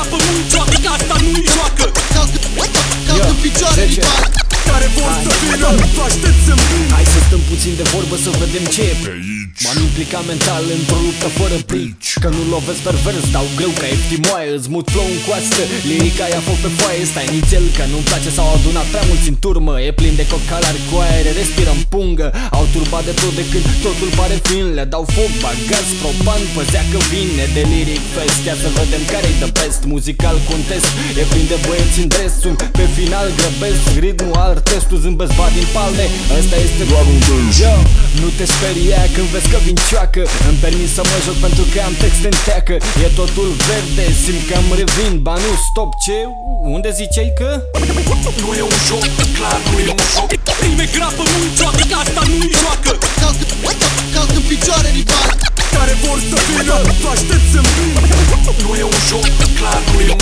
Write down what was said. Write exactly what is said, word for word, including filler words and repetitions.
crapă nu-i joacă, că asta nu-i joacă. Calcă în picioare rival Care vor să vină, vă aștept să-mi vin. Hai să stăm puțin de vorbă să vedem ce e pe aici. M-am implicat mental într-o luptă fără bici. Că nu lovesc pervers, dau greu ca eftimoaie. Îți mut flow în coastă, lirica ia foc pe foaie. Stai nițel că nu-mi place, s-au adunat prea mulți în turmă. E plin de cocalari cu aere, respiră în pungă. Au turbat de tot de când totul pare fin. Le dau foc, bag gaz, propan, păzea că vine de lyric fest. Ia să vedem care-i the best, muzical contest. E plin de băieți în dres, sunt pe final grăbesc ritmul al testul, zâmbesc ba din palme. Ăsta este doar un dâns. Yo, nu te speria când vezi că vin cioacă. Îmi permis să mă joc pentru că am text în teacă. E totul verde, simt că îmi revin. Ba nu, stop, ce? Unde ziceai că? Nu e un joc, clar nu e un joc. Rime crapă nu-i joacă, că asta nu-i joacă. Calcă în picioare rival Care vor să vină, vă aștept să-mi vin. Nu e un joc, clar nu e